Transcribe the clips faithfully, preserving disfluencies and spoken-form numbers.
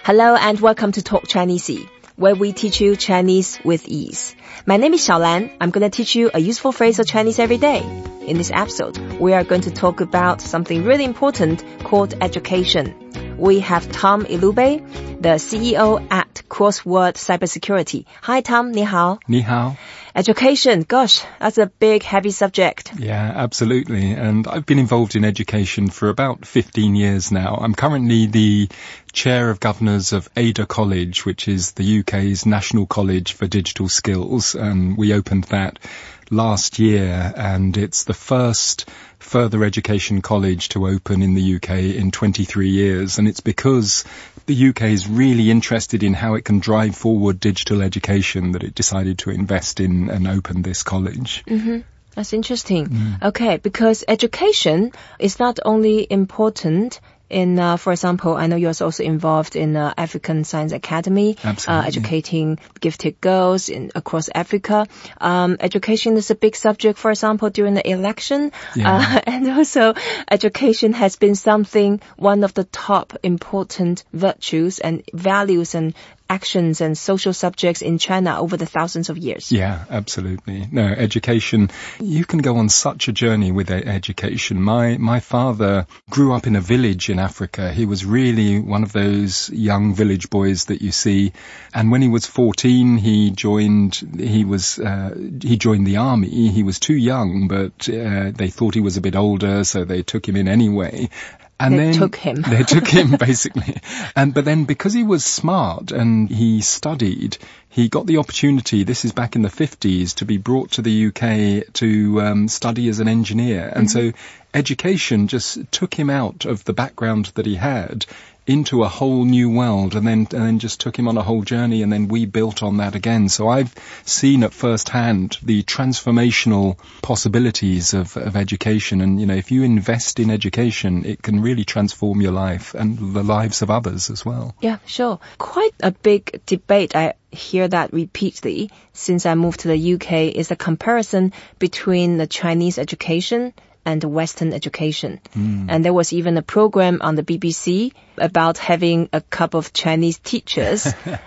Hello and welcome to Talk Chinese, where we teach you Chinese with ease. My name is Xiaolan. I'm going to teach you a useful phrase of Chinese every day. In this episode, we are going to talk about something really important called education. We have Tom Ilube, the C E O at Crossword Cybersecurity. Hi, Tom. 你好. 你好. Education, gosh, that's a big, heavy subject. Yeah, absolutely. And I've been involved in education for about fifteen years now. I'm currently the Chair of Governors of Ada College, which is the U K's National College for Digital Skills. And we opened that last year, and it's the first further education college to open in the U K in twenty-three years. And it's because the U K is really interested in how it can drive forward digital education that it decided to invest in and open this college. Mm-hmm. That's interesting. Mm. Okay, because education is not only important in, uh, for example, I know you're also involved in uh, African Science Academy, uh, educating gifted girls in across Africa. Um, education is a big subject, for example, during the election. Yeah. Uh, and also, education has been something, one of the top important virtues and values and actions and social subjects in China over the thousands of years. Yeah, absolutely. No, education, you can go on such a journey with education. My my father grew up in a village in Africa. He was really one of those young village boys that you see. And when he was fourteen, he joined, he was, uh, he joined the army. He was too young, but uh, they thought he was a bit older, so they took him in anyway. And they then took him. They took him, basically. And but then because he was smart and he studied, he got the opportunity, this is back in the fifties, to be brought to the U K to um, study as an engineer. And mm-hmm. so education just took him out of the background that he had into a whole new world, and then and then just took him on a whole journey, and then we built on that again. So I've seen at first hand the transformational possibilities of, of education, and you know, if you invest in education, it can really transform your life and the lives of others as well. Yeah, sure. Quite a big debate. I hear that repeatedly since I moved to the U K is a comparison between the Chinese education and Western education. Mm. And there was even a program on the B B C about having a couple of Chinese teachers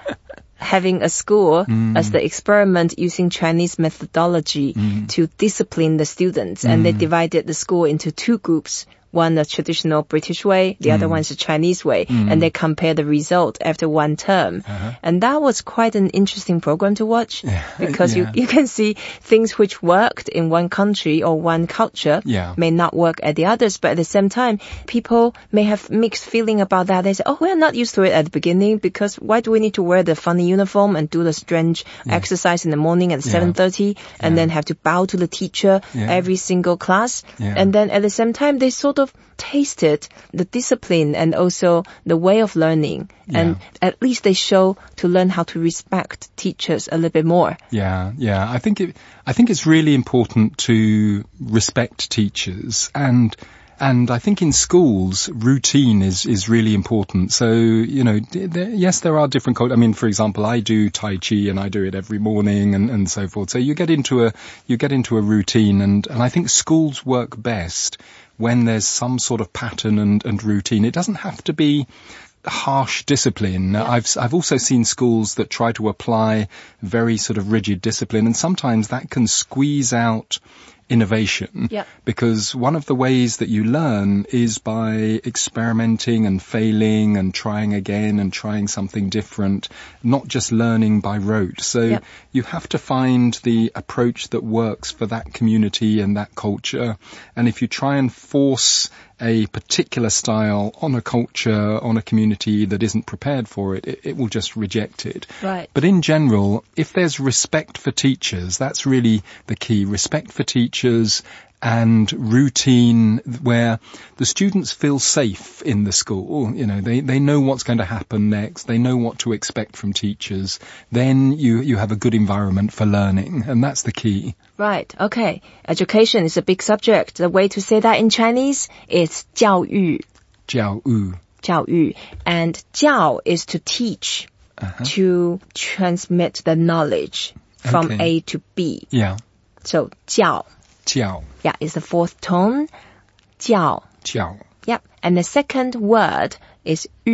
having a school mm. as the experiment using Chinese methodology mm. to discipline the students. Mm. And they divided the school into two groups. One, the traditional British way, the mm. other one is the Chinese way. Mm. And they compare the result after one term. Uh-huh. And that was quite an interesting program to watch yeah. because yeah. you, you can see things which worked in one country or one culture yeah. may not work at the others. But at the same time, people may have mixed feeling about that. They say, oh, we're not used to it at the beginning because why do we need to wear the funny uniform and do the strange yeah. exercise in the morning at yeah. seven thirty and yeah. then have to bow to the teacher yeah. every single class? Yeah. And then at the same time, they sort of tasted the discipline and also the way of learning. Yeah. And at least they show to learn how to respect teachers a little bit more. Yeah, yeah. I think it, I think it's really important to respect teachers, and And I think in schools, routine is, is really important. So, you know, there, yes, there are different cultures. I mean, for example, I do Tai Chi and I do it every morning and, and so forth. So you get into a, you get into a routine, and, and I think schools work best when there's some sort of pattern and, and routine. It doesn't have to be harsh discipline. Yeah. I've I've also seen schools that try to apply very sort of rigid discipline, and sometimes that can squeeze out innovation. Yeah. Because one of the ways that you learn is by experimenting and failing and trying again and trying something different, not just learning by rote. So yeah. you have to find the approach that works for that community and that culture. And if you try and force a particular style on a culture, on a community that isn't prepared for it, it, it will just reject it. Right. But in general, if there's respect for teachers, that's really the key. Respect for teachers and routine where the students feel safe in the school. You know, they, they know what's going to happen next. They know what to expect from teachers. Then you, you have a good environment for learning, and that's the key. Right. Okay. Education is a big subject. The way to say that in Chinese is 教育. 教育. 教育. And 教 is to teach, uh-huh. to transmit the knowledge from okay. A to B. Yeah. So 教. 教. Yeah, it's the fourth tone. 教. 教. Yep. And the second word is 育.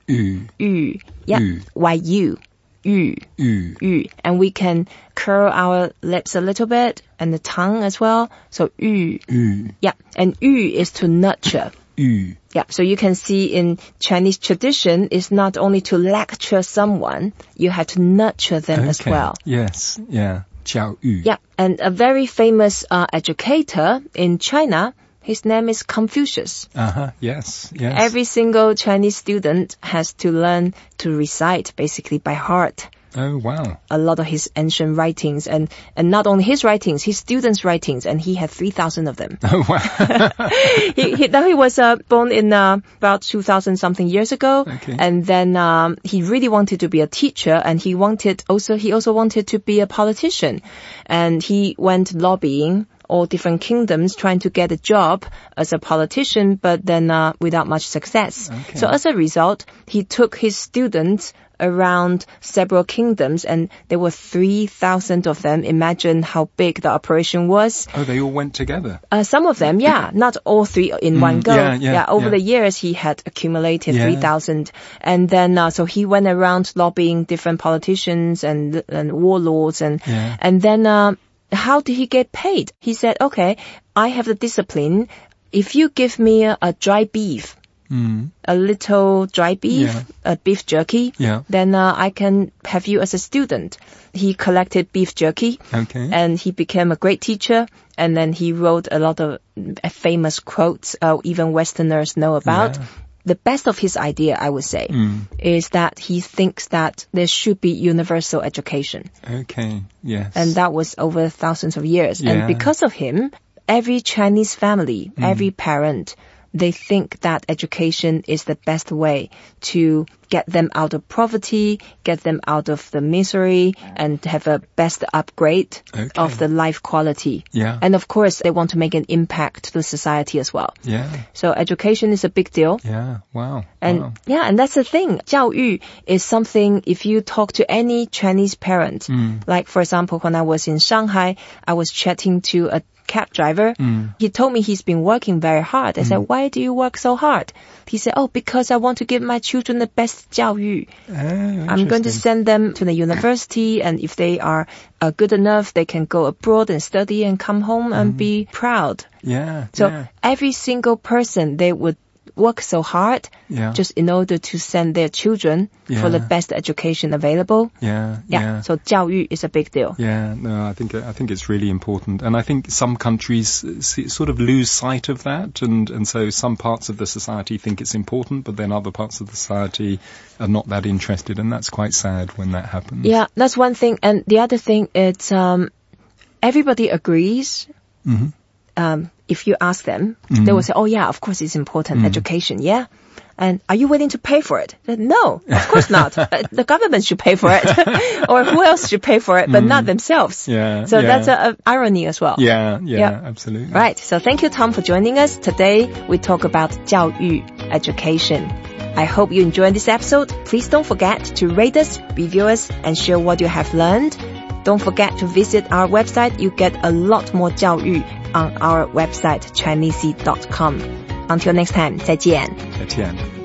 Yu. Yu. Yeah. Yu. Y U. Yu. Yu. Yu. And we can curl our lips a little bit and the tongue as well. So yu. Yu. Yeah. And yu is to nurture. Yu. Yeah. So you can see in Chinese tradition, it's not only to lecture someone, you have to nurture them Okay. as well. Yes. Yeah. Jiao Yu. Yeah. And a very famous uh, educator in China, his name is Confucius. Uh-huh. Yes. Yes. Every single Chinese student has to learn to recite basically by heart Oh, wow. a lot of his ancient writings, and, and not only his writings, his students' writings, and he had three thousand of them. Oh, wow. he, he, now he was uh, born in uh, about two thousand something years ago, Okay. and then um, he really wanted to be a teacher, and he wanted also he also wanted to be a politician, and he went lobbying all different kingdoms trying to get a job as a politician, but then uh, without much success. Okay. So as a result, he took his students around several kingdoms, and there were three thousand of them. Imagine how big the operation was. Oh, they all went together. Uh, some of them, yeah, not all three in one go. yeah, yeah, over yeah. the years, he had accumulated Yeah. three thousand. And then, uh, so he went around lobbying different politicians and, and warlords. And, Yeah. and then, uh, how did he get paid? He said, okay, I have the discipline. If you give me a, a dry beef, Mm. a little dry beef, Yeah. a beef jerky, Yeah. then uh, I can have you as a student. He collected beef jerky, Okay. and he became a great teacher, and then he wrote a lot of uh, famous quotes uh, even Westerners know about. Yeah. The best of his idea, I would say, Mm. is that he thinks that there should be universal education. Okay. Yes. And that was over thousands of years. Yeah. And because of him, every Chinese family, Mm. every parent, they think that education is the best way to get them out of poverty, get them out of the misery, and have a best upgrade Okay. of the life quality. Yeah. And of course, they want to make an impact to the society as well. Yeah. So education is a big deal. Yeah. Wow. And wow. yeah, and that's the thing. 教育 is something, if you talk to any Chinese parent, Mm. like for example, when I was in Shanghai, I was chatting to a cab driver. Mm. He told me he's been working very hard. I said, why do you work so hard? He said, oh, because I want to give my children the best 教育. Oh, I'm going to interesting. send them to the university, and if they are uh, good enough, they can go abroad and study and come home and be proud. Yeah. So yeah. every single person, they would work so hard Yeah. just in order to send their children for the Yeah. best education available. Yeah. Yeah. Yeah. So 教育 is a big deal. Yeah, no, I think I think it's really important, and I think some countries s- sort of lose sight of that, and and so some parts of the society think it's important, but then other parts of the society are not that interested, and that's quite sad when that happens. Yeah, that's one thing. And the other thing is, um, everybody agrees. Mhm. Um, if you ask them, Mhm. they will say, oh yeah, of course it's important, education, yeah. And are you willing to pay for it? Uh, No, of course not. Uh, the government should pay for it. Or who else should pay for it, but not themselves. Yeah, So yeah. that's a, a irony as well. Yeah, yeah, Yeah. absolutely. Right. So thank you, Tom, for joining us. Today, we talk about 教育, education. I hope you enjoyed this episode. Please don't forget to rate us, review us, and share what you have learned. Don't forget to visit our website. You get a lot more 教育 on our website, Chinesey dot com. Until next time, 再见。 Etienne.